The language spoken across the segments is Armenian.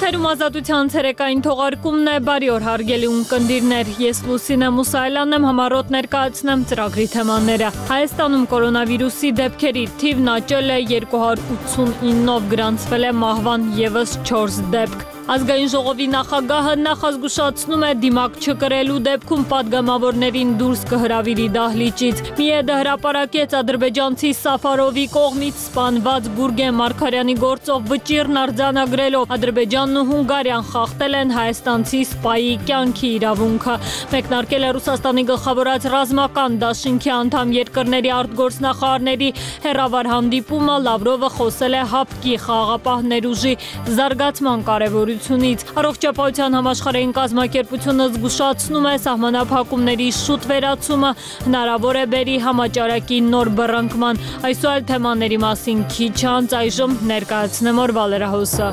Եթերում ազատության ցերեկային թողարկումն է, բարի օր հարգելի ունկնդիրներ, ես Լուսինե Մուսայելյանն եմ, համառոտ ներկայացնեմ ծրագրի թեմաները։ Հայաստանում կորոնավիրուսի դեպքերի թիվն աճել է 289-ով, գրանցվել է մահվան ևս 4 դեպք։ Ազգային ժողովի նախագահը նախազգուշացնում է դիմակ չկրելու դեպքում պատգամավորներին դուրս կհրավիրի դահլիճից։ Միեդը հրապարակեց ադրբեջանցի Սաֆարովի կողմից սպանված Գուրգեն Մարգարյանի գործով վճիռն արձանագրելով Ադրբեջանն ու Հունգարիան խախտել են հայաստանցի սպայի կյանքի իրավունքը։ Մեկնարկել է Ռուսաստանի գլխավորած ռազմական դաշինքի անդամ երկրների արտգործնախարարների հեռավար հանդիպումը, Լավրովը խոսել է ՀԱՊԿ-ի խաղաղապահ ներուժի զարգացման կարևորությունից։ Առողջապահության համաշխարհային կազմակերպությունը զգուշացնում է սահմանափակումների շուտ վերացումը հնարավոր է բերի համաճարակի նոր բռնկման։ Այսօր թեմաների մասին քիչ անց այժմ ներկայացնեմ օրվա լրահոսը։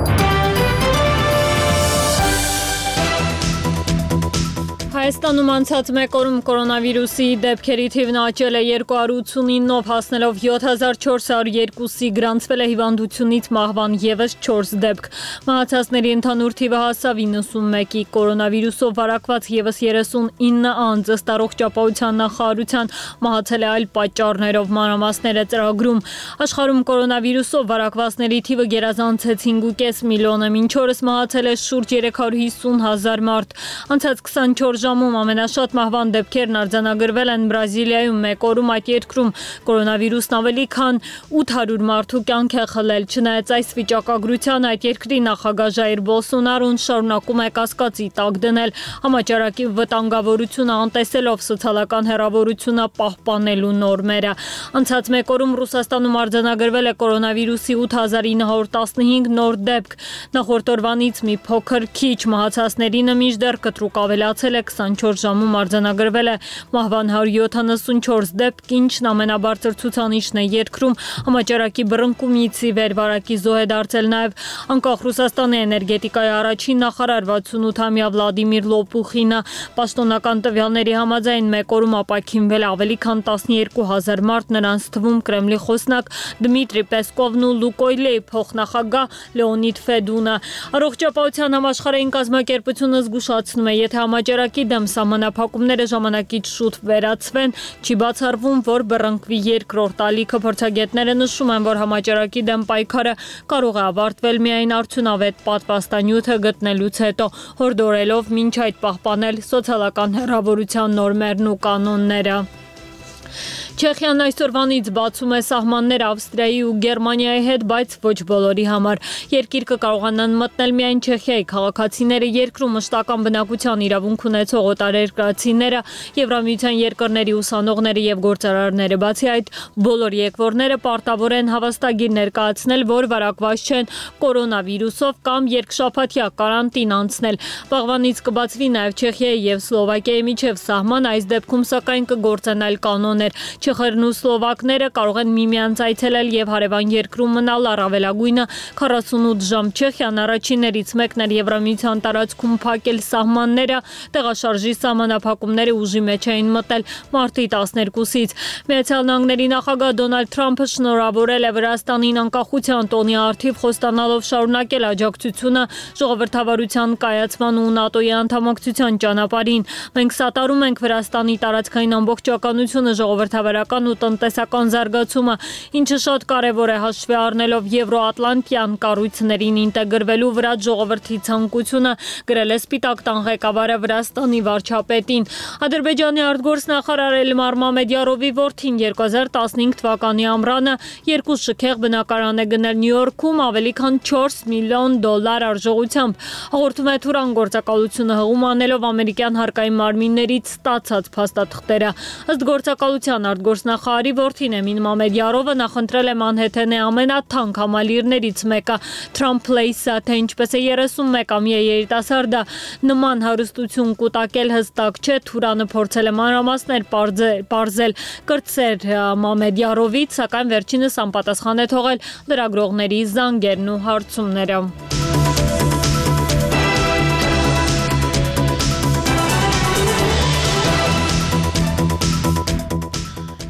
Հայաստանում անցած մեկ օրում կորոնավիրուսի դեպքերի թիվն աճել է 289-ով, հասնելով 7402-ի, գրանցվել է հիվանդությունից մահվան ևս 4 դեպք։ Մահացածների ընդհանուր թիվը հասավ 91-ի, կորոնավիրուսով վարակված ևս 39 անձ, ըստ առողջապահության նախարարության, մահացել է այլ պատճառներով, մանրամասները ծրագրում։ Աշխարհում կորոնավիրուսով վարակվածների թիվը գերազանցեց 5.5 միլիոնը, մինչ օրս մահացել է շուրջ 350,000 մարդ։ Անցած 24 ժամում ամենաշատ մահվան դեպքերն արձանագրվել են Բրազիլիայում, մեկ օրում այդ երկրում կորոնավիրուսն ավելի քան 800 մարդու կյանք է խլել։ Չնայած այս վիճակագրության, այդ երկրի նախագահ Ժայր Բոլսոնարոն շարունակում է կասկածի տակ դնել համաճարակի վտանգավորությունը անտեսելով սոցիալական հեռավորությունը պահպանելու նորմերը։ Անցած մեկ օրում Ռուսաստանում արձանագրվել է կորոնավիրուսի 8915 նոր դեպք։ Նախորդ օրվանից մի փոքր քիչ, մահացածներինը մինչդեռ կտրուկ ավելացել է, 24 ժամում արձանագրվել է մահվան 174 դեպք, ինչն ամենաբարձր ցուցանիշն է երկրում։ Համաճարակի բռնկումից ի վեր վարակի զոհ է դարձել նաև անկախ Ռուսաստանի էներգետիկայի առաջին նախարար 68-ամյա Վլադիմիր Լոպուխինը։ Պաշտոնական տվյալների համաձայն մեկ օրում ապաքինվել է ավելի քան 12000 մարդ, նրանց թվում Կրեմլի խոսնակ Դմիտրի Պեսկովն ու Լուկոյլի փոխնախագահ Լեոնիդ Ֆեդունը։ Առողջապահության համաշխարհային կազմակերպությունը զգուշացնում է, եթե համաճարակի դեմ սահմանափակումները ժամանակից շուտ վերացվեն, չի բացառվում, որ բռնկվի երկրորդ ալիքը։ Փորձագետները նշում են, որ համաճարակի դեմ պայքարը կարող է ավարտվել միայն արդյունավետ պատվաստանյութը գտնելուց հետո, հորդորելով մինչ այդ պահպանել սոցիալական հեռավորության նորմերն ու կանոնները։ Չեխիան այսօրվանից բացում է սահմաններ Ավստրիայի ու Գերմանիայի հետ, բայց ոչ բոլորի համար։ Երկիր կկարողանան մտնել միայն Չեխիայի քաղաքացիները, երկրում մշտական բնակության իրավունք ունեցող օտարերկրացիները, Եվրամիության երկրների ուսանողները եւ գործարարները։ Բացի այդ, բոլոր եկվորները պարտավոր են հավաստագիր ներկայացնել, որ վարակված չեն կորոնավիրուսով կամ երկշաբաթյա կարանտին անցնել։ Վաղվանից կբացվի նաեւ Չեխիայի եւ Սլովակիայի միջև սահման, այս դեպքում սակայն կգործեն այլ կանոններ։ Չեխերն ու սլովակները կարող են միմյանց այցելել եւ հարևան երկրում մնալ առավելագույնը 48 ժամ։ Չեխիան առաջիններից մեկն էր Եվրամիության տարածքում փակել սահմանները, տեղաշարժի սահմանափակումները ուժի մեջ էին մտել մարտի 12-ից։ Միացյալ Նահանգների նախագահ Դոնալդ Թրամփը շնորհավորել է Վրաստանին անկախության տոնի առթիվ, խոստանալով շարունակել աջակցությունը ժողովրդավարության կայացման ու ՆԱՏՕ-ի անդամակցության ճանապարհին։ Մենք սատարում ենք Վրաստանի տարածքային ամբողջականությունը, ժողովրդավարական ու տնտեսական զարգացումը, ինչը շատ կարևոր է հաշվի առնելով եվրոատլանտյան կառույցներին ինտեգրվելու վրա ժողովրդի ցանկությունը, գրել է Սպիտակ տան ղեկավարը Վրաստանի վարչապետին։ Ադրբեջանի արտգործնախարար Էլմար Մամեդյարովի որդին 2015 թվականի ամռանը 2 շքեղ բնակարան է գնել Նյու Յորքում ավելի քան 4 միլիոն դոլար արժողությամբ։ Հաղորդում է Թուրան գործակալությունը հղում անելով ամերիկյան հարկային մարմիններից ստացած փաստաթղթերը։ Ըստ գործակալության արտգործնախարարի որդին Էմին Մամեդյարովը նախընտրել է Մանհեթենի ամենաթանկ համալիրներից մեկը Trump Place-ը, թե ինչպես է 31-ամյա երիտասարդը նման հարստություն կուտակել հստակ չէ։ Թուրանը փորձել է մանրամասներ պարզել կրտսեր Մամեդյարովից, սակայն վերջինս անպատասխան է թողել լրագրողների զանգերն ու հարցումները։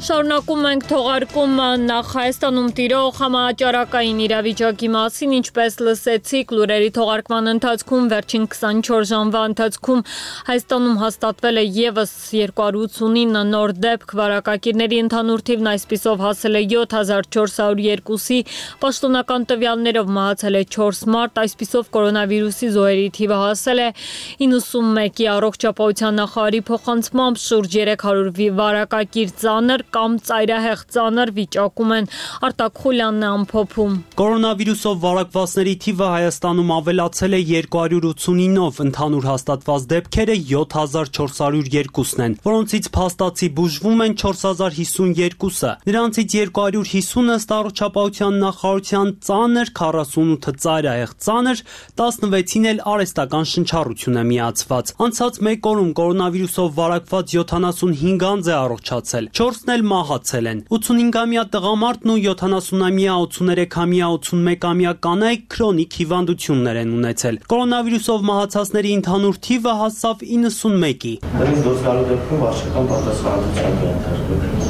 Շարունակում ենք թողարկումը նախ Հայաստանում տիրող համաճարակային իրավիճակի մասին, ինչպես լսեցիք լուրերի թողարկման ընթացքում վերջին 24 ժամվա ընթացքում Հայաստանում հաստատվել է ևս 289 նոր դեպք, վարակակիրների ընդհանուր թիվն այսպիսով հասել է 7402-ի, պաշտոնական տվյալներով մահացել է 4 մարդ, այսպիսով կորոնավիրուսի զոհերի թիվը հասել է 91-ի, առողջապահության նախարարի փոխանցմամբ շուրջ 300 վարակակիր ծանր կամ ծայրահեղ ծանր վիճակում են, Արտակ Խուլյանն է ամփոփում։ Կորոնավիրուսով վարակվածների թիվը Հայաստանում ավելացել է 289-ով, ընդհանուր հաստատված դեպքերը 7402-ն են, որոնցից փաստացի բուժվում են 4052-ը, նրանցից 250-ը ըստ առողջապահության նախարարության ծանր, 48-ը ծայրահեղ ծանր, 16-ին էլ արհեստական շնչառություն է միացված։ Անցած մեկ օրում կորոնավիրուսով վարակված 75 անձ է առողջացել, 4-ն էլ մահացել են։ 85-ամյա տղամարդն ու 70-ամյա, 83-ամյա, 81-ամյա կանայք քրոնիկ հիվանդություններ են ունեցել։ Կորոնավիրուսով մահացածների ընդհանուր թիվը հասավ 91-ի։ Դրանից դուրս գալու դեպքում վարչական պատասխանատվության կենտրոնացվում։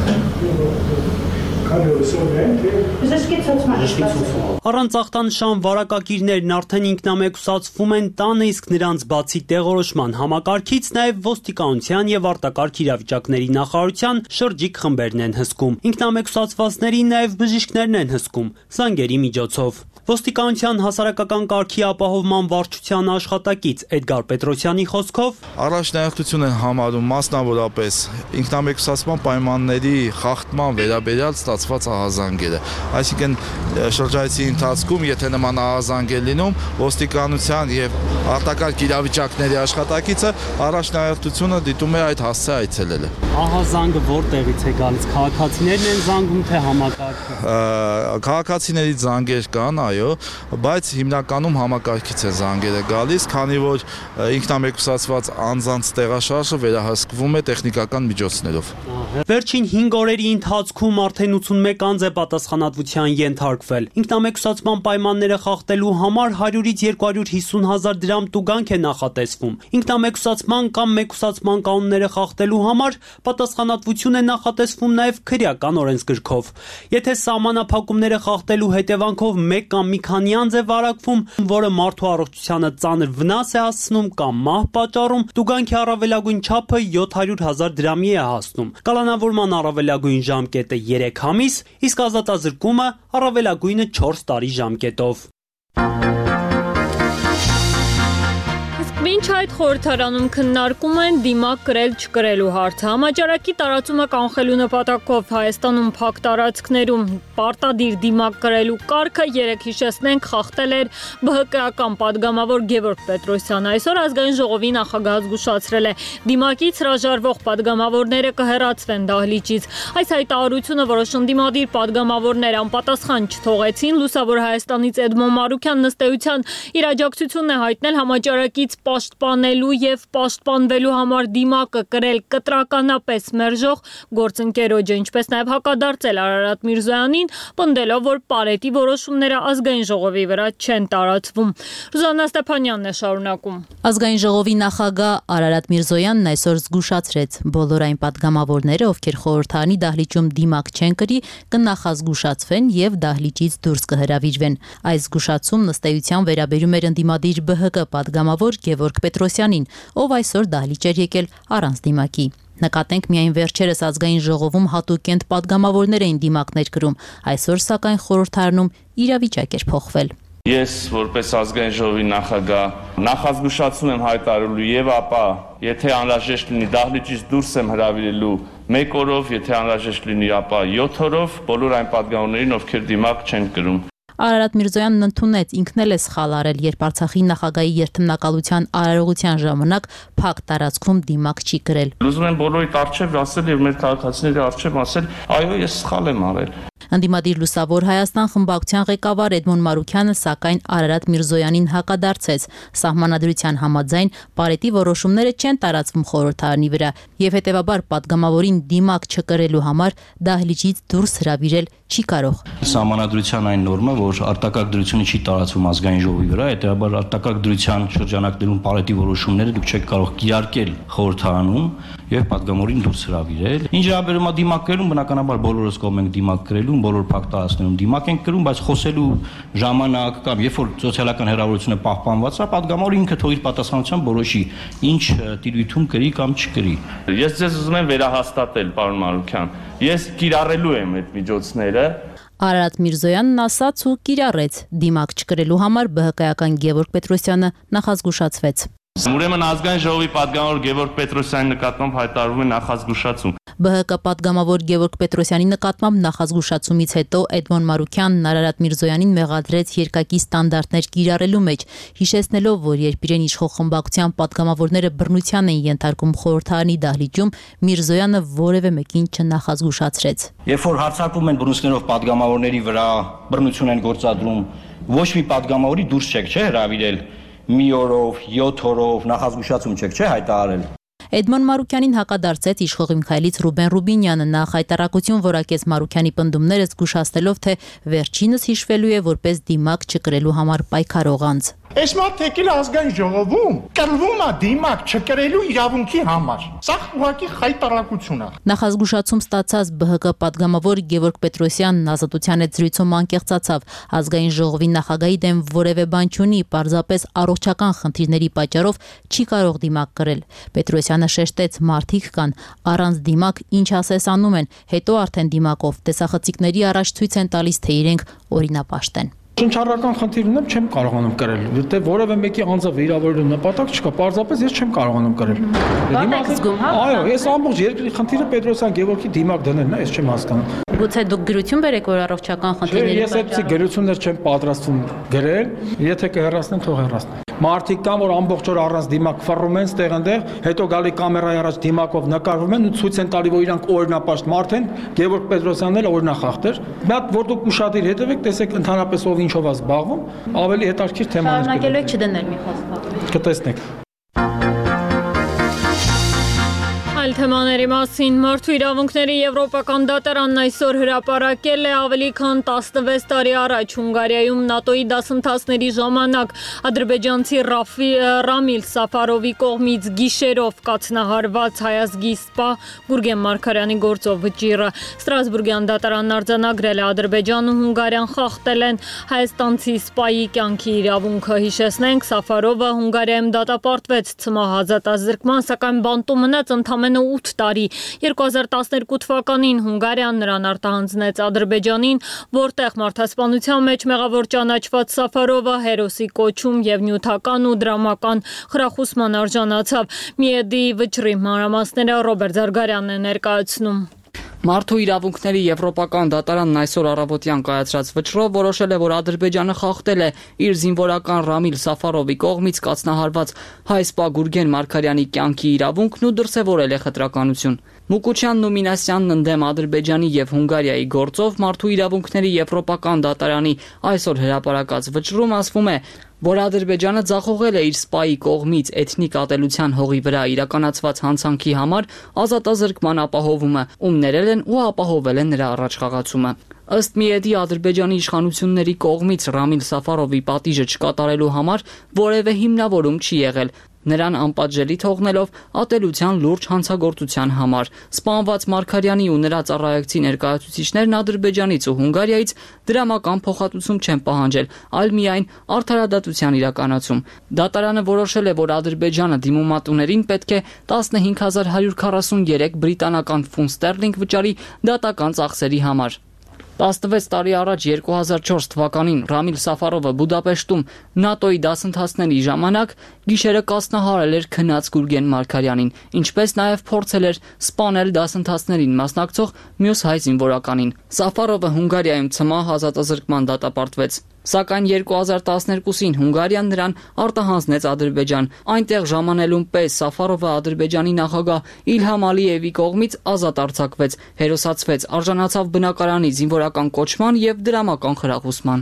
Առանց ախտանշան վարակակիրներն արդեն ինքնամեկուսացվում են տանը, իսկ նրանց բացի տեղորոշման համակարգից նաև ոստիկանության եւ արտակարգ իրավիճակների նախարարության շրջիկ խմբերն են հսկում։ Ինքնամեկուսացվածների նաև բժիշկներն են հսկում զանգերի միջոցով։ Ոստիկանության հասարակական կարգի ապահովման վարչության աշխատակից Էդգար Պետրոսյանի խոսքով առաջնահերթություն են համարում մասնավորապես ինքնամեկուսացման պայմանների խախտման վերաբերյալ ստացված ահազանգերը։ Այսինքն շրջայցի ընթացքում, եթե նման ահազանգ է լինում, ոստիկանության եւ արտակարգ իրավիճակների աշխատակիցը առաջնահերթությունը դիտում է այդ հասցե այցելելը։ Ահազանգը որտեղից է գալիս, քաղաքացիներն են զանգում թե համակարգը։ Քաղաքացիներից զանգեր կան, այո, բայց հիմնականում համակարգից է զանգերը գալիս, քանի որ ինքնամեկուսացված անձանց տեղաշարժը վերահսկվում է տեխնիկական միջոցներով։ Վերջին 5 օրերի ընթացքում արդեն 81 անձ է պատասխանատվության ենթարկվել։ Ինքնամեկուսացման պայմանները խախտելու համար 100-ից 250 հազար դրամ տուգանք է նախատեսվում։ Ինքնամեկուսացման կամ մեկուսացման կանոնները խախտելու համար պատասխանատվություն է նախատեսվում նաև քրեական օրենսգրքով։ Եթե սահմանափակումները խախտելու հետևանքով մեկ կամ մի քանի անձ է վարակվում, որը մարդու առողջությանը ծանր վնաս է հասցնում կամ մահ պատճառում, տուգանքի առավելագույն չափը 700 հազար դրամի է հասնում։ Կալանավորման առավելագույն ժամկետը 3 ամիս, իսկ ազատազրկումը առավելագույնը 4 տարի ժամկետով։ Մինչ այդ խորհրդարանում քննարկում են դիմակ կրել չկրելու հարցը։ Համաճարակի տարածումը կանխելու նպատակով Հայաստանում փակ տարածքներում պարտադիր դիմակ կրելու կարգը երեք հիշեցնենք խախտել էր ԲՀԿ-ական падգամավոր Գևորգ Պետրոսյանը։ Այսօր ազգային ժողովի նախագահը զգուշացրել է, դիմակից հրաժարվող падգամավորները կհեռացվեն դահլիճից։ Այս հայտարարությունը որոշ ընդդիմադիր падգամավորներ անպատասխան չթողեցին։ Լուսավոր Հայաստանից Էդմոն Մարուքյանն ըստ էության իր աջակցությունն է հայտնել համաճարակից պաշտպանելու եւ պաշտպանվելու համար դիմակը կրել կտրականապես մերժող գործընկերոջը, ինչպես նաեւ հակադարձել Արարատ Միրզոյանին, պնդելով, որ Պարետի որոշումները ազգային ժողովի վրա չեն տարածվում։ Ռուզաննա Ստեփանյանն է շարունակում։ Ազգային ժողովի նախագահ Արարատ Միրզոյանն այսօր զգուշացրեց, բոլոր այն падգամավորները, ովքեր խորհրդարանի դահլիճում դիմակ չեն կրի, կնախազգուշացվեն եւ դահլիճից դուրս կհրավիրվեն։ Այս զգուշացումն ըստ էության վերաբերում էր ընդդիմադիր ԲՀԿ падգամավոր Գևորգ Պետրոսյանին, ով այսօր դահլիճ էր եկել առանց դիմակի։ Նկատենք միայն վերջերս ազգային ժողովում հատուկենտ падգամավորներ էին դիմակներ կրում, այսօր սակայն խորհրդարանում իրավիճակ էր փոխվել։ Ես որպես ազգային ժողովի նախագահ նախազգուշացում եմ հայտարարելու եւ ապա եթե անհրաժեշտ լինի դահլիճից դուրս եմ հրավիրելու 1 օրով, եթե անհրաժեշտ լինի ապա 7 օրով բոլոր այն падգամավորներին, ովքեր դիմակ չեն կրում։ Արարատ Միրզոյանն ընդունեց, ինքն էլ է սխալ արել, երբ Արցախի նախագահի երթմնակալության արարողության ժամանակ փակ տարածքում դիմակ չի կրել։ Ուզում եմ բոլորիդ առջև ասել եւ մեր քաղաքացիների առջև ասել, այո, ես սխալ եմ արել։ Ընդդիմադիր Լուսավոր Հայաստան խմբակցության ղեկավար Էդմոն Մարուքյանը սակայն Արարատ Միրզոյանին հակադարձեց։ Սահմանադրության համաձայն Պարետի որոշումները չեն տարածվում խորհրդարանի վրա եւ հետեւաբար падգամավորին դիմակ չկրելու համար դահլիճից դուրս հրավիրել չի կարող։ Սահմանադրության այն նորմը, որ արտակարգ դրությունը չի տարածվում ազգային ժողովի վրա, հետեւաբար արտակարգ դրության շրջանակներում Պարետի որոշումները դուք չեք կարող կիրարկել խորհրդարանում եւ падգամավորին դուրս հրավիրել։ Ինչ վերաբերում է դիմակ կրելուն, բնականաբար բոլորս կողմ ենք դիմակ կրելուն, բոլոր փակ տարածքներում դիմակ ենք կրում, բայց խոսելու ժամանակ կամ երբ որ սոցիալական հեռավորությունը պահպանված է, падգամավորը ինքը թող իր պատասխանությամբ որոշի ինչ տիրույթում կրի կամ չկրի։ Ես ձեզ ուզում եմ վերահաստատել, պարոն Մարուքյան, ես կիրառելու եմ այդ միջոցները։ Արարատ Միրզոյանն ասաց ու կիրառեց։ Դիմակ չկրելու համար ԲՀԿ-ական Գևորգ Պետրոսյանը նախազգուշացվեց։ Ուրեմն ազգային ժողովի падգամավոր Գևորգ Պետրոսյանի նկատմամբ հայտարարվում է նախազգուշացում։ ԲՀԿ падգամավոր Գևորգ Պետրոսյանի նկատմամբ նախազգուշացումից հետո Էդմոն Մարուքյանն Արարատ Միրզոյանին մեղադրեց երկակի ստանդարտներ կիրառելու մեջ, հիշեցնելով, որ երբ իրեն իշխող խմբակցության падգամավորները բռնության են ենթարկում խորհրդարանի դահլիճում, Միրզոյանը որևէ մեկին չնախազգուշացրեց։ Երբ որ հարձակվում են բռնություններով падգամավորների վրա, բռնություն են գործադրում, ոչ մի падգամավորի դուրս չեք, չէ՞, հրավիրել մի օրով, 7 օրով նախազգուշացում չեք, չէ՞, հայտարարել։ Էդմոն Մարուքյանին հակադարձեց իշխող Միքայելից Ռուբեն Ռուբինյանը, նա հայտարարություն որակեց Մարուքյանի պնդումները զգուշացնելով, թե վերջինս հիշվելու է որպես դիմակ չկրելու համար պայքարող անձ։ Այս մարդ եկել ազգային ժողովում կրվում է դիմակ չկրելու իրավունքի համար։ Սա ուղղակի հայտարարություն է։ Նախազգուշացում ստացած ԲՀԿ падգամավոր Գևորգ Պետրոսյանն Ազատության հետ զրույցում անկեղծացավ։ Ազգային ժողովի նախագահի դեմ որևէ բան չունի, պարզապես առողջական խնդիրների պատճառով չի կարող դիմակ կրել։ Պետրոսյանը շեշտեց, մարդիկ կան, առանց դիմակ ինչ ասես անում են, հետո արդեն դիմակով տեսախցիկների առաջ ցույց են տալիս, թե իրենք օրինապաշտ են։ Շնչառական խնդիր ունեմ, չեմ կարողանում կրել, որտեղ որևէ մեկի անձը վիրավորելու նպատակ չկա, պարզապես ես չեմ կարողանում կրել։ Այո, ես ամբողջ երկրի խնդիրը Պետրոսյան Գևորգի դիմակ դնելն է, ես չեմ հասկանում։ Գուցե դուք գրություն բերեք, որ առողջական խնդիրների Ես այդպիսի գրություններ չեմ պատրաստվում գրել, եթե կհեռացնեմ, թող հեռացնեմ։ Մարդիկ կան, որ ամբողջ օր առանց դիմակ ֆռռում են ստեղ-այնտեղ, հետո գալի կամերայի առաջ դիմակով նկարվում են ու ցույց են տալի, որ իրանք օրինապաշտ մարդ են, Գևորգ Պետրոսյանն էլ օրինախախտ էր։ Մի հատ որ դուք ուշադիր հետևեք, տեսեք ընդհանրապես ով ինչով է զբաղվում, ավելի հետաքրքիր թեմաներ կգտնեք։ Շարունակելու եք չդնել մի խոսքով։ Կտեսնեք։ Այլ թեմաների մասին մարդու իրավունքների եվրոպական դատարանն այսօր հրապարակել է ավելի քան 16 տարի առաջ Հունգարիայում ՆԱՏՕ-ի դասընթացների ժամանակ ադրբեջանցի Ռամիլ Սաֆարովի կողմից գիշերով կաթնահարված հայազգի սպա Գուրգեն Մարգարյանի գործով վճիռը։ Ստրասբուրգյան դատարանն արձանագրել է Ադրբեջանն ու Հունգարիան խախտել են հայաստանցի սպայի կյանքի իրավունքը։ Հիշեցնենք, Սաֆարովը Հունգարիայում դատապարտվեց ցմահ սակայն բանտում մնաց ընդամենը 8 տարի։ 2012 թվականին Հունգարիան նրան արտահանձնեց Ադրբեջանին, որտեղ մարդասպանության մեջ մեղավոր ճանաչված Սաֆարովը հերոսի կոչում եւ նյութական ու դրամական խրախուսման արժանացավ։ Միեդի վճռի մանրամասները Ռոբերտ Զարգարյանն է ներկայացնում։ Մարդու իրավունքների եվրոպական դատարանն այսօր առավոտյան կայացրած վճռով որոշել է, որ Ադրբեջանը խախտել է իր զինվորական Ռամիլ Սաֆարովի կողմից կաթնահարված հայ սպա Գուրգեն Մարգարյանի կյանքի իրավունքն ու դրսևորել է խտրականություն։ Մուկուչյանն ու Մինասյանն ընդդեմ Ադրբեջանի եւ Հունգարիայի գործով Մարդու իրավունքների եվրոպական դատարանի այսօր հրապարակած վճռում ասվում է, որ Ադրբեջանը ձախողել է իր սպայի կողմից էթնիկ ատելության հողի վրա իրականացված հանցանքի համար ազատազրկման ապահովումը, ում ներել են ու ապահովել են նրա առաջխաղացումը։ Ըստ Միեդի Ադրբեջանի իշխանությունների կողմից Ռամիլ Սաֆարովի պատիժը չկատարելու համար որևէ հիմնավորում չի եղել, նրան անպատժելի թողնելով ատելության լուրջ հանցագործության համար։ Սպանված Մարգարյանի ու նրա ծառայեկցի ներկայացուցիչներն Ադրբեջանից ու Հունգարիայից դրամական փոխհատուցում չեն պահանջել, այլ միայն արդարադատության իրականացում։ Դատարանը որոշել է, որ Ադրբեջանը դիմումատուներին պետք է 15143 բրիտանական ֆունտ ստերլինգ վճարի դատական ծախսերի համար։ 16 տարի առաջ 2004 թվականին Ռամիլ Սաֆարովը Բուդապեշտում ՆԱՏՕ-ի դասընթացների ժամանակ գիշերը կասնահարել էր քնած Գուրգեն Մարգարյանին, ինչպես նաև փորձել էր սպանել դասընթացներին մասնակցող մյուս հայ զինվորականին։ Սաֆարովը Հունգարիայում ցմահ ազատազրկման դատապարտվեց, սակայն 2012-ին Հունգարիան նրան արտահանձնեց Ադրբեջան։ Այնտեղ ժամանելուն պես Սաֆարովը Ադրբեջանի նախագահ Իլհամ Ալիևի կողմից ազատ արձակվեց, հերոսացվեց, արժանացավ բնակարանի զինվորական զինվորական կոչման եւ դրամական խրախուսման։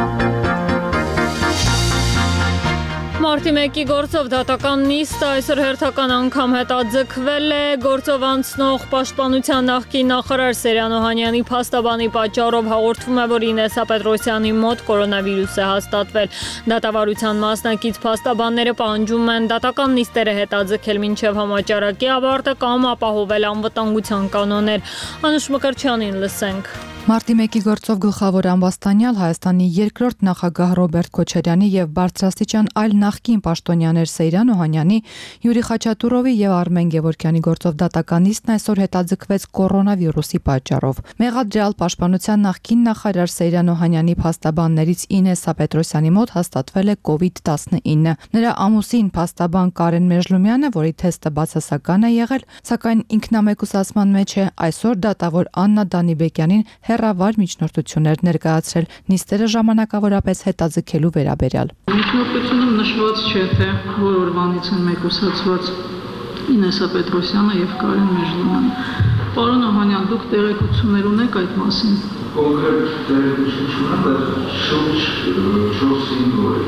Մարտի 1-ի գործով դատական նիստը այսօր հերթական անգամ հետաձգվել է գործով անցնող պաշտպանության նախկին նախարար Սերյան Օհանյանի փաստաբանի պատճառով հաղորդվում է, որ Ինեսա Պետրոսյանի մոտ կորոնավիրուս է հաստատվել։ Դատավարության մասնակից փաստաբանները պահանջում են դատական նիստերը հետաձգել մինչև համաճարակի ավարտը կամ ապահովել անվտանգության կանոններ։ Անուշ Մկրտչյանին լսենք։ Մարտի 1-ի գործով գլխավոր ամբաստանյալ Հայաստանի երկրորդ նախագահ Ռոբերտ Քոչարյանի եւ բարձրաստիճան այլ նախկին պաշտոնյաներ Սեյրան Օհանյանի, Յուրի Խաչատուրովի եւ Արմեն Գևորգյանի գործով դատական նիստն այսօր հետաձգվեց կորոնավիրուսի պատճառով։ Մեղադրյալ պաշտպանության նախկին նախարար Սեյրան Օհանյանի փաստաբաններից Ինեսա Պետրոսյանի մոտ հաստատվել է COVID-19։ Նրա ամուսին փաստաբան Կարեն Մեժլումյանը, որի թեստը բացասական է եղել, սակայն ինքնամեկուսացման մեջ է, այսօր դատավոր Աննա Դանիբեկյանին հեռավար միջնորդություններ ներկայացրել նիստերը ժամանակավորապես հետաձգելու վերաբերյալ։ Միջնորդությունում նշված չէ, թե որ օրվանից են մեկուսացված Ինեսա Պետրոսյանը եւ Կարեն Մեժլումյանը։ Պարոն Օհանյան, դուք տեղեկություններ ունեք այդ մասին։ Կոնկրետ տեղեկություն չունեմ, բայց շուրջ 4-5 օր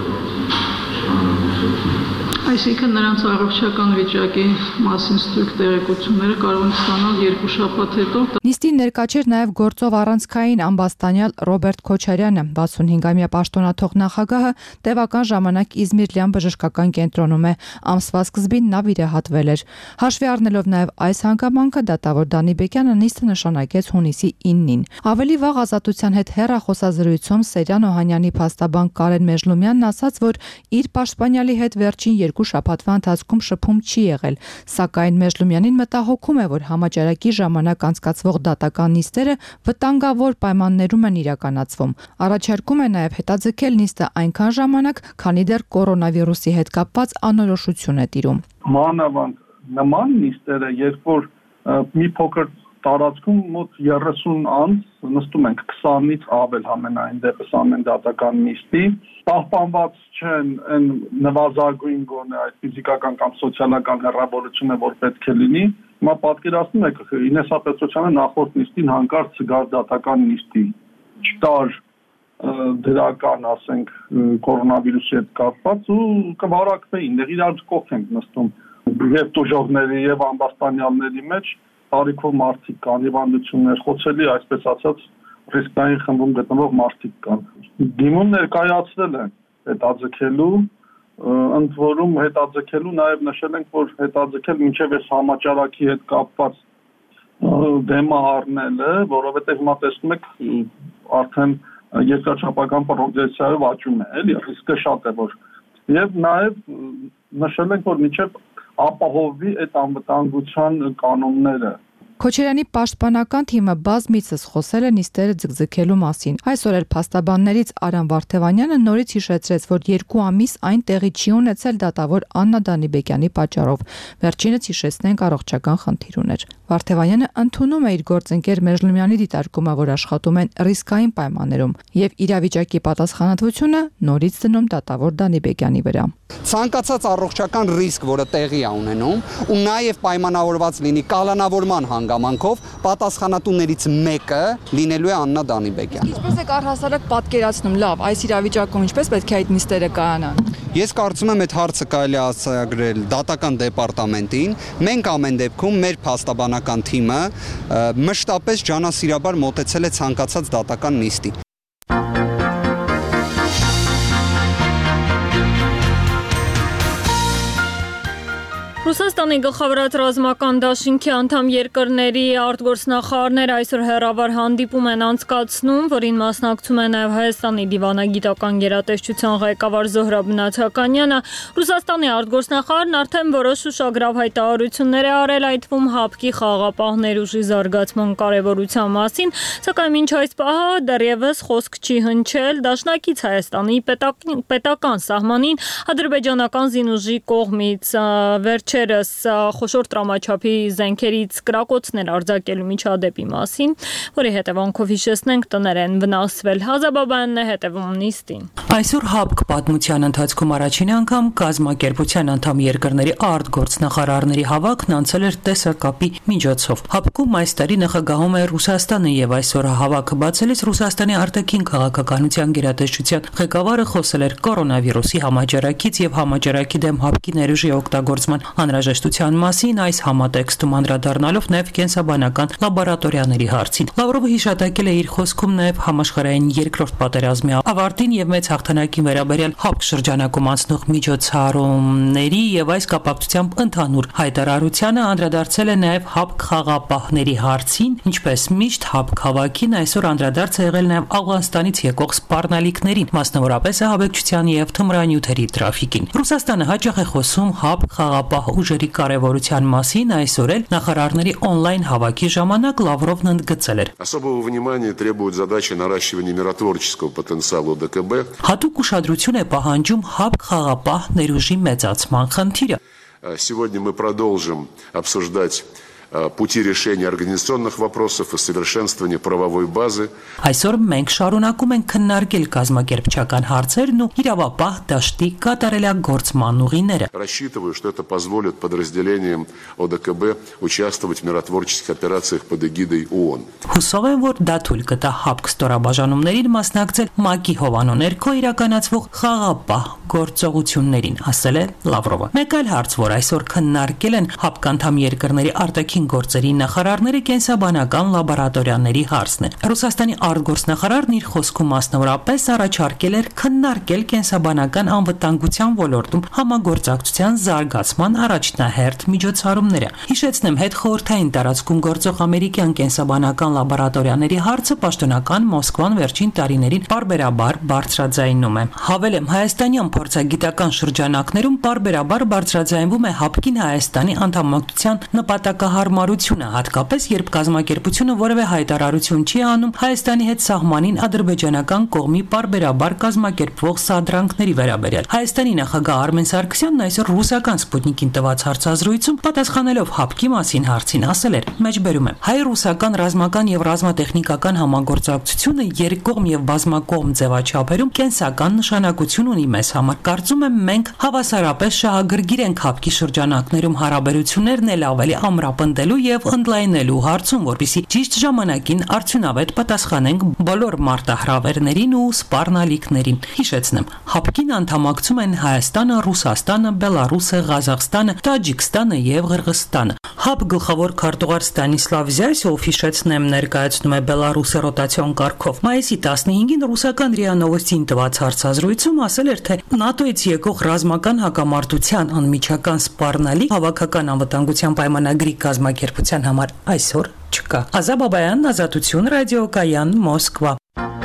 Այսինքն նրանց առողջական վիճակի մասին ստույգ տեղեկությունները կարող են ստանալ 2 շաբաթ հետո։ Նիստին ներկա չէր նաև գործով առանցքային ամբաստանյալ Ռոբերտ Քոչարյանը, 65-ամյա պաշտոնաթող նախագահը տևական ժամանակ Իզմիրլյան բժշկական կենտրոնում է, ամսվա սկզբին նա վիրահատվել էր։ Հաշվի առնելով նաև այս հանգամանքը դատավոր Դանիբեկյանը նիստը նշանակեց հունիսի 9-ին։ Ավելի վաղ Ազատության հետ հեռախոսազրույցում Սերյան Օհանյանի փաստաբան Կարեն Մեժլումյանն ասաց, որ իր պաշտպանյալի հետ վերջին 2 շաբաթվա ընթացքում շփում չի եղել, սակայն Մեժլումյանին մտահոգում է, որ համաճարակի ժամանակ անցկացվող դատական նիստերը վտանգավոր պայմաններում են իրականացվում։ Առաջարկում է նաև հետաձգել նիստը այնքան ժամանակ, քանի դեռ կորոնավիրուսի հետ կապված անորոշություն է տիրում։ Մանավանդ նման նիստերը, երբ որ մի փոքր տարածքում մոտ 30 անց նստում ենք 20-ից ավել համենայն դեպս ամեն դատական նիստի, պահպանված չեն այն նվազագույն գոնե այդ ֆիզիկական կամ սոցիալական հեռավորությունը, որ պետք է լինի։ Հիմա պատկերացնում եք Ինեսա Պետրոսյանը նախորդ նիստին հանկարծ գար դատական նիստի, չտար դրական, ասենք, կորոնավիրուսի հետ կապված ու կվարակվեին, դեռ իրար կողք ենք նստում եւ տուժողների եւ ամբաստանյալների մեջ տարիքով մարդիկ կան, հիվանդություններ, խոցելի, այսպես ասած, ռիսկային խմբում գտնվող մարդիկ կան։ Դիմում ներկայացրել են հետաձգելու, ընդ որում հետաձգելու նաև նշել ենք, որ հետաձգել մինչև այս համաճարակի հետ կապված դեմը առնելը, որովհետև հիմա տեսնում եք արդեն երկրաչափական պրոգրեսիայով աճում է, էլի, ռիսկը շատ է, որ եւ նաև նշել ենք, որ մինչև ապահովի այդ անվտանգության կանոնները։ Քոչարյանի պաշտպանական թիմը բազմիցս խոսել է նիստերը ձգձգելու մասին։ Այսօր էլ փաստաբաններից Արամ Վարդևանյանը նորից հիշեցրեց, որ 2 ամիս այն տեղի չի ունեցել դատավոր Աննա Դանիբեկյանի պատճառով։ Վերջինս հիշեցնենք առողջական խնդիր ուներ։ Վարդևանյանը ընդունում է իր գործընկեր Մեժլումյանի դիտարկումը, որ աշխատում են ռիսկային պայմաններում, եւ իրավիճակի պատասխանատվությունը նորից դնում դատավոր Դանիբեկյանի վրա։ Ցանկացած առողջական ռիսկ, որը տեղի է ունենում, ու նաև պայմանավորված լինի կալանավորման հանգամանքով, պատասխանատուներից մեկը լինելու է Աննա Դանիբեկյանը։ Ինչպես եք առհասարակ պատկերացնում, լավ, այս իրավիճակում ինչպես պետք է այդ նիստերը կայանան։ Ես կարծում եմ այդ հարցը կարելի է արձակագրել դատական դեպարտամենտին։ Մենք ամեն դեպքում մեր փաստաբանական թիմը մշտապես ջանասիրաբար մոտեցել է ցանկացած դատական նիստի։ Ռուսաստանի գլխավորած ռազմական դաշինքի անդամ երկրների արտգործնախարարները այսօր հեռավար հանդիպում են անցկացնում, որին մասնակցում է նաև Հայաստանի դիվանագիտական գերատեսչության ղեկավար Զոհրաբ Նաթականյանը։ Ռուսաստանի արտգործնախարարն արդեն որոշ ուշագրավ հայտարարություններ է արել, այդ թվում ՀԱՊԿ-ի խաղաղապահ ներուժի զարգացման կարևորության մասին, սակայն մինչ այս պահը դեռևս խոսք չի հնչել դաշնակից Հայաստանի պետական սահմանին ադրբեջանական զինուժի կողմից վերջերս խոշոր տրամաչափի զենքերից կրակոցներ արձակելու միջադեպի մասին, որի հետևանքով հիշեցնենք տներ են վնասվել։ Հազաբաբյանն է հետևում նիստին։ Այսօր ՀԱԲԿ պատմության ընթացքում առաջին անգամ կազմակերպության անդամ երկրների արտգործնախարարների հավաքն անցել էր տեսակապի միջոցով։ ՀԱԲԿ-ում այս տարի նախագահում է Ռուսաստանը եւ այսօր հավաքը բացելիս Ռուսաստանի արտաքին քաղաքականության գերատեսչության ղեկավարը խոսել էր կորոնավիրուսի համաճարակից եւ համաճարակի դեմ ՀԱԲԿ-ի ներուժի օգտագործման անհրաժեշտության մասին, այս համատեքստում անդրադառնալով նաեւ կենսաբանական լաբորատորիաների հարցին։ Լավրովը հիշատակել է իր խոսքում նաեւ համաշխարհային երկրորդ պատերազմի ավարտին եւ մեծ հաղթանակին վերաբերյալ ՀԱԲԿ շրջանակում անցնող միջոցառումների եւ այս կապակցությամբ ընդհանուր հայտարարությանը անդրադարձել է նաեւ ՀԱԲԿ խաղապահների հարցին, ինչպես միշտ ՀԱԲԿ հավաքին այսօր անդրադարձ է եղել նաեւ Աֆղանստանից եկող սպառնալիքներին, մասնավորապես ահաբեկչության եւ թմրանյութերի տրաֆիկին։ Ռուսաստանը հաճախ է խոսում ՀԱԲԿ խաղապահ ուժերի կարեւորության մասին, այսօր էլ նախարարների օնլայն հավաքի ժամանակ Լավրովն ընդգծել էր. Особого внимания требует задача наращивания миротворческого потенциала ОДКБ. Հատուկ ուշադրություն է պահանջում ՀԱԲԿ խաղապահ ներուժի մեծացման խնդիրը։ Сегодня мы продолжим обсуждать пути решения организационных вопросов и совершенствования правовой базы. Այսօր մենք շարունակում ենք քննարկել կազմակերպչական հարցերն ու իրավապահ դաշտի կատարելագործման ուղիները։ Рассчитываю, что это позволит подразделениям ОДКБ участвовать в миротворческих операциях под эгидой ООН. Հուսով եմ, որ դա թույլ կտա ՀԱԲԿ ստորաբաժանումներին մասնակցել ՄԱԿ-ի հովանու ներքո իրականացվող խաղապահ գործողություններին, ասել է Լավրովը։ Մեկ այլ հարց, որ այսօր քննարկել են ՀԱԲԿ անդամ երկրների արտաքին գործերի նախարարները, կենսաբանական լաբորատորիաների հարցն է։ Ռուսաստանի արտգործնախարարն իր խոսքում մասնավորապես առաջարկել էր քննարկել կենսաբանական անվտանգության ոլորտում համագործակցության զարգացման առաջնահերթ միջոցառումները։ Հիշեցնեմ, հետխորհրդային տարածքում գործող ամերիկյան կենսաբանական լաբորատորիաների հարցը պաշտոնական Մոսկվան վերջին տարիներին պարբերաբար բարձրաձայնում է։ Հավելեմ, հայաստանյան փորձագիտական շրջանակներում պարբերաբար բարձրաձայնվում է ՀԱԲԿ-ին Հայաստանի անդամակցության նպատակահարմարությունը, հատկապես երբ կազմակերպությունը որևէ հայտարարություն չի անում Հայաստանի հետ սահմանին ադրբեջանական կողմի պարբերաբար կազմակերպվող սադրանքների վերաբերյալ։ Հայաստանի նախագահ Արմեն Սարգսյանն այսօր ռուսական Սպուտնիկին տված հարցազրույցում պատասխանելով ՀԱԲԿ-ի մասին հարցին ասել էր. մեջբերում եմ, հայ-ռուսական ռազմական եւ ռազմատեխնիկական համագործակցությունը երկկողմ եւ բազմակողմ ձևաչափերում կենսական նշանակություն ունի մեզ համար։ Կարծում եմ, մենք հավասարապես շահագրգիռ ենք ՀԱԲԿ-ի շրջանակներում հարաբերություններն էլ ավելի ամրապնդելու եւ ընդլայնելու հարցում, որպեսզի ճիշտ ժամանակին արդյունավետ պատասխանենք բոլոր մարտահրավերներին ու սպառնալիքներին։ Հիշեցնեմ, ՀԱԲԿ-ին անդամակցում են Հայաստանը, Ռուսաստանը, Բելարուսը, Ղազախստանը, Տաջիկստանը եւ Ղրղըզստանը։ ՀԱԲԿ գլխավոր քարտուղար Ստանիսլավ Զյասյով, հիշեցնեմ, ներկայացնում է Բելարուսը ռոտացիոն կարգով։ Մայիսի 15-ին ռուսական ՌԻԱ Նովոստին տված հարցազրույցում ասել էր, թե ՆԱՏՕ-ից եկող ռազմական հակամարտության անմիջական սպառնալիք հավաքական անվտանգության պայմանագրի կազմակերպության համար այսօր չկա։ Ազա Բաբայան, Ազատություն, ռադիոկայան, Մոսկվա։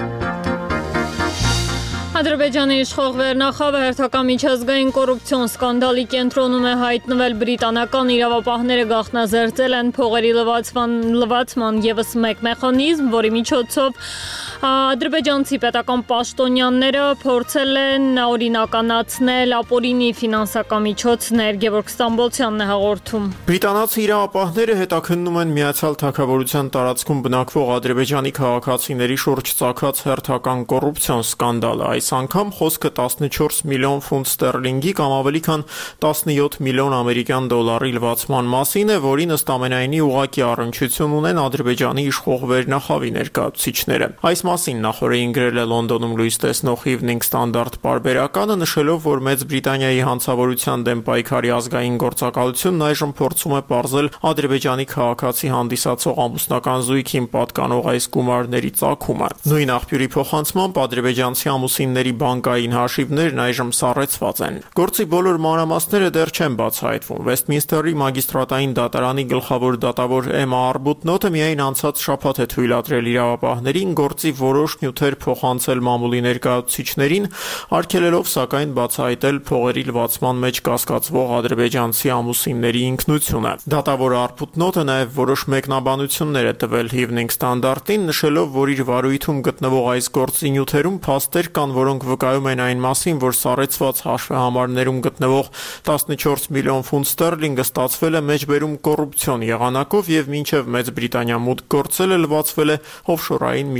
Ադրբեջանի իշխող վերնախավը հերթական միջազգային կոռուպցիոն սկանդալի կենտրոնում է հայտնվել, բրիտանական իրավապահները գաղտնազերծել են փողերի լվացման ևս մեկ մեխանիզմ, որի միջոցով ադրբեջանցի պետական պաշտոնյաները փորձել են օրինականացնել ապօրինի ֆինանսական միջոցներ, Գևորգ Ստամբոլցյանն է հաղորդում։ Բրիտանացի իրավապահները հետաքննում են Միացյալ Թագավորության տարածքում բնակվող ադրբեջանի քաղաքացիների շուրջ ծագած հերթական կոռուպցիոն սկանդալը։ Այս անգամ խոսքը 14 միլիոն ֆունտ ստերլինգի կամ ավելի քան 17 միլիոն ամերիկյան դոլարի լվացման մասին է, որին ըստ ամենայնի ուղղակի առնչություն ունեն Ադրբեջանի իշխող վերնախավի ներկայացուցիչները։ Այս մասին նախորդին գրել է Լոնդոնում լույս տեսնող Evening Standard պարբերականը, նշելով, որ Մեծ Բրիտանիայի հանցավորության դեմ պայքարի ազգային գործակալությունն այժմ փորձում է պարզել Ադրբեջանի քաղաքացի հանդիսացող ամուսնական զույգին պատկանող այս գումարների ծագումը։ Նույն աղբյուրի փոխանցմամբ ադրբեջանցի ամուսինների բանկային հաշիվներն այժմ սառեցված են։ Գործի բոլոր մանրամասները դեռ չեն բացահայտվում։ Վեստմինստերի մագիստրատային դատարանի գլխավոր դատավոր Էմմա Արբուտնոտը միայն անցած շաբաթ է թույլատրել իրավապահներին գործի որոշ նյութեր փոխանցել մամուլի ներկայացուցիչներին, արգելելով սակայն բացահայտել փողերի լվացման մեջ կասկածվող ադրբեջանցի ամուսինների ինքնությունը։ Դատավոր Արբուտնոտը նաև որոշ մեկնաբանություններ է տվել Evening Standard-ին, նշելով, որ իր վարույթում գտնվող այս գործի նյութերում փաստեր կան, որոնք վկայում են այն մասին, որ սառեցված հաշվեհամարներում գտնվող 14 միլիոն ֆունտ ստերլինգը ստացվել է մեջբերում կոռուպցիոն եղանակով եւ մինչեւ Մեծ Բրիտանիա մուտք գործելը լվացվել է օֆշորային մի շարք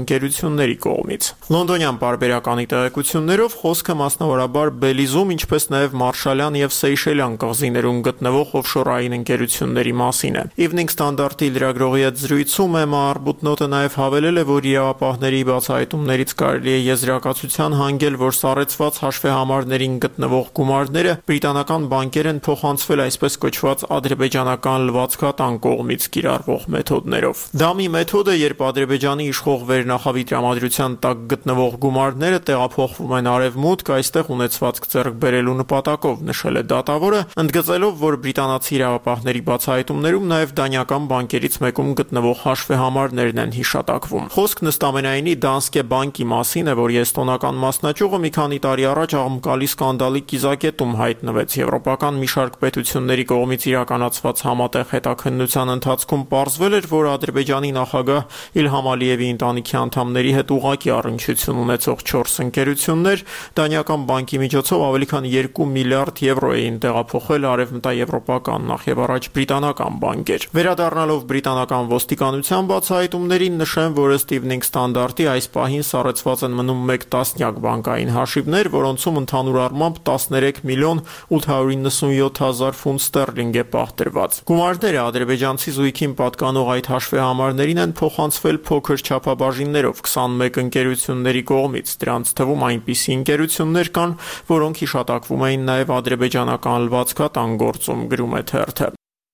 ընկերությունների կողմից։ Լոնդոնյան պարբերականի տեղեկություններով խոսքը մասնավորաբար Բելիզում, ինչպես նաև Մարշալյան եւ Սեյշելյան կղզիներում գտնվող օֆշորային ընկերությունների մասին է։ Evening Standard-ի լրագրողի հետ զրույցում Էմմա Արբուտնոտը նաև հավելել է, որ իրավապահների բացահայտումներից կարելի է եզրակացության հանգել, որ սառեցված հաշվեհամարներին գտնվող գումարները բրիտանական բանկեր են փոխանցվել այսպես կոչված ադրբեջանական լվացքատան կողմից կիրառվող մեթոդներով։ Դա մի մեթոդ է, երբ Ադրբեջանի իշխող վերնախավի տրամադրության տակ գտնվող գումարները տեղափոխվում են արևմուտք, այստեղ ունեցվածք ձեռք բերելու նպատակով, նշել է դատավորը, ընդգծելով, որ բրիտանացի իրավապահների բացահայտումներում նաև դանիական բանկերից մեկում գտնվող հաշվեհամարներն են հիշատակվում։ Խոսքն ըստամենայնի Danske Bank-ի մասին է, որ էստոնական մասնաճյուղը մի քանի տարի առաջ աղմկալի սկանդալի կիզակետում հայտնվեց։ Եվրոպական մի շարք պետությունների կողմից իրականացված համատեղ հետաքննության ընթացքում պարզվել էր, որ Ադրբեջանի նախագահ Իլհամ Ալիևի ընտանիքի անդամների հետ ուղղակի առնչություն ունեցող 4 ընկերություններ Դանիական բանկի միջոցով ավելի քան 2 միլիարդ եվրո էին տեղափոխել արևմտաեվրոպական, նախևառաջ բրիտանական բանկեր։ Վերադառնալով բրիտանական ոստիկանության բացահայտումներին, նշեմ, որ ըստ Evening Standard-ի այս պահին սառեցված են մնում 1 տասնյակ բանկային հաշիվներ, որոնցում ընդհանուր առմամբ 13 միլիոն 897 հազար ֆունտ ստերլինգ է պահտրված։ Գումարները ադրբեջանցի զույգին պատկանող այդ հաշվեհամարներին են փոխանցվել փոքր չափաբաժիններով 21 ընկերությունների կողմից։ Դրանց թվում այնպիսի ընկերություններ կան, որոնք հիշատակվում էին նաև ադրբեջանական լվացքատան գործում, գրում է թերթը։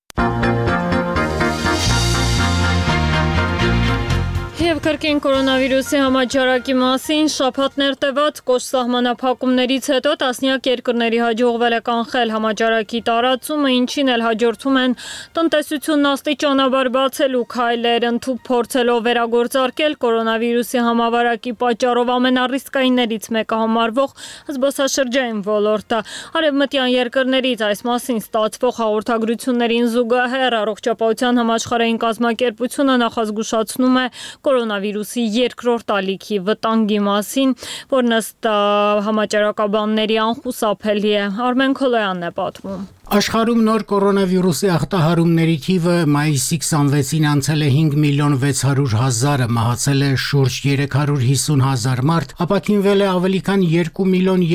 Եվ կրկին կորոնավիրուսի համաճարակի մասին շաբաթներ տևած կոշտ սահմանափակումներից հետո տասնյակ երկրների հաջողվել է կանխել համաճարակի տարածումը, ինչին էլ հաջորդում են տնտեսությունն աստիճանաբար բացելու քայլեր, ընդհանուր փորձելով վերագործարկել կորոնավիրուսի համավարակի պատճառով ամենառիսկայիններից մեկը համարվող զբոսաշրջային ոլորտը։ Արևմտյան երկրներից այս մասին ստացվող հաղորդագրություններին զուգահեռ Առողջապահության համաշխարհային կազմակերպությունը նախազգուշացնում է կորոնավիրուսի երկրորդ ալիքի վտանգի մասին, որն ըստ համաճարակաբանների անխուսափելի է։ Արմեն Քոլոյանն է պատմում։ Աշխարհում նոր կորոնավիրուսի ախտահարումների թիվը մայիսի 26-ին անցել է 5 միլիոն 600 հազարը, մահացել է շուրջ 350 հազար մարդ, ապաքինվել է ավելի քան 2 միլիոն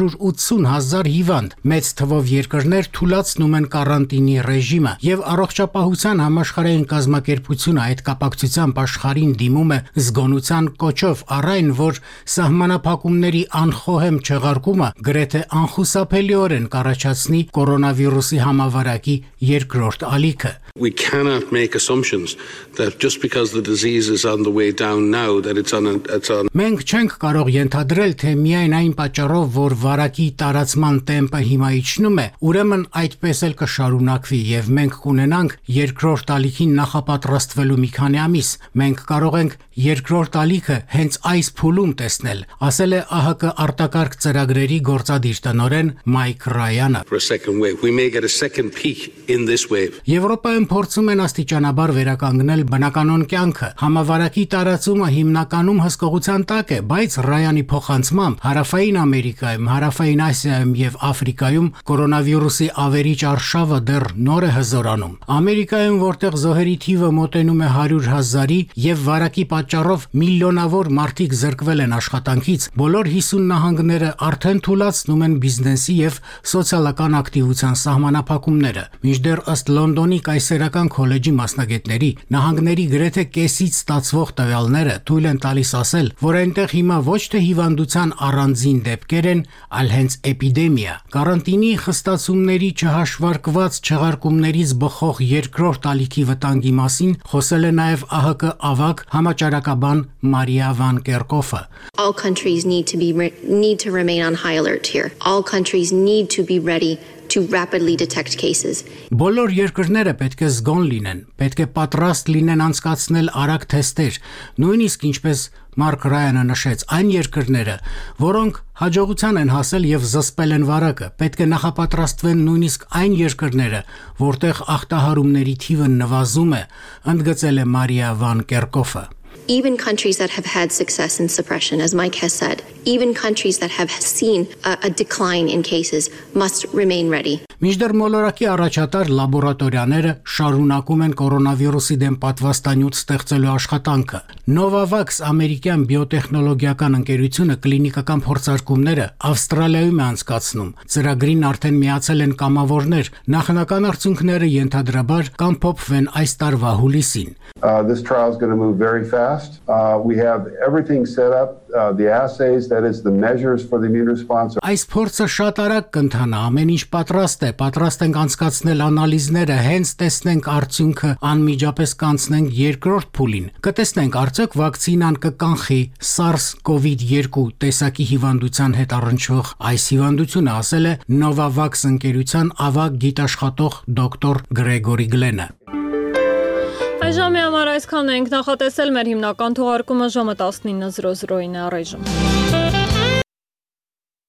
380 հազար հիվանդ։ Մեծ թվով երկրներ թուլացնում են կարանտինի ռեժիմը, եւ Առողջապահության համաշխարհային կազմակերպությունը այդ կապակցությամբ աշխարհին դիմում է զգոնության կոչով առ այն, որ սահմանափակումների անխոհեմ չեղարկումը գրեթե անխուսափելիորեն կառաջացնի կորոնավիրուսի համավարակի երկրորդ ալիքը։ We cannot make assumptions that just because the disease is on the way down now that it's on. Մենք չենք կարող ենթադրել, թե միայն այն պատճառով, որ վարակի տարածման տեմպը հիմա իջնում է, ուրեմն այդպես էլ կշարունակվի եւ մենք կունենանք երկրորդ ալիքին նախապատրաստվելու մի քանի ամիս։ Մենք կարող ենք երկրորդ ալիքը հենց այս փուլում տեսնել, ասել է ԱՀԿ արտակարգ ծրագրերի գործադիր տնօրեն Մայք Ռայանը։ We may get a second peak in this wave. Եվրոպայում փորձում են աստիճանաբար վերականգնել բնականոն կյանքը։ Համավարակի տարածումը հիմնականում հսկողության տակ է, բայց Ռայանի փոխանցմամբ Հարավային Ամերիկայում, Հարավային Ասիայում եւ Աֆրիկայում կորոնավիրուսի ավերիչ արշավը դեռ նոր է հզորանում։ Ամերիկայում, որտեղ զոհերի թիվը մոտենում է 100,000-ի եւ վարակի պատճառով միլիոնավոր մարդիկ զրկվել են աշխատանքից, բոլոր 50 նահանգները արդեն թուլացնում են բիզնեսի եւ սոցիալական ակտիվության սահմանափակումները։ Մինչդեռ ըստ Լոնդոնի կայսերական քոլեջի մասնագետների, նահանգների գրեթե կեսից ստացվող տվյալները թույլ են տալիս ասել, որ այնտեղ հիմա ոչ թե հիվանդության առանձին դեպքեր են, այլ հենց էպիդեմիա։ Կարանտինի խստացումների չհաշվարկված չեղարկումներից բխող երկրորդ ալիքի վտանգի մասին խոսել է նաև ԱՀԿ ավագ համաճարակաբան Մարիա Վան Կերկոֆը։ All countries need to remain on high alert here. All countries need to be ready to rapidly detect cases. Բոլոր երկրները պետք է զգոն լինեն, պետք է պատրաստ լինեն անցկացնել արագ թեստեր, նույնիսկ ինչպես Մարկ Ռայանը նշեց, այն երկրները, որոնք հաջողության են հասել եւ զսպել են վարակը, պետք է նախապատրաստվեն նույնիսկ այն երկրները, որտեղ ախտահարումների թիվը նվազում է, ընդգծել է Մարիա Վան Կերկոֆը։ Even countries that have had success in suppression, as Mike has said, even countries that have seen a decline in cases must remain ready. Մինչդեռ մոլորակի առաջատար լաբորատորիաները շարունակում են կորոնավիրուսի դեմ պատվաստանյութ ստեղծելու աշխատանքը։ Novavax ամերիկյան բիոտեխնոլոգիական ընկերությունը կլինիկական փորձարկումները Ավստրալիայում է անցկացնում։ Ծրագրին արդեն միացել են կամավորներ, նախնական արդյունքները ենթադրաբար կամփոփվեն այս տարվա հուլիսին։ This trial is going to move very fast. We have everything set up, the assays, that is the measures for the immune response. Այս փորձը շատ արագ կընթանա, ամեն ինչ պատրաստ է, պատրաստ ենք անցկացնել անալիզները, հենց տեսնենք արդյունքը, անմիջապես կանցնենք երկրորդ փուլին։ Կտեսնենք արդյոք վակցինան կկանխի SARS-CoV-2 տեսակի հիվանդության հետ առնչվող այս հիվանդությունը, ասել է Novavax ընկերության ավագ գիտաշխատող դոկտոր Գրեգորի Գլենը։ Այժմի համար այսքանն ենք, նախատեսել մեր հիմնական թողարկումը ժամը 19:00-ին է առայժմ։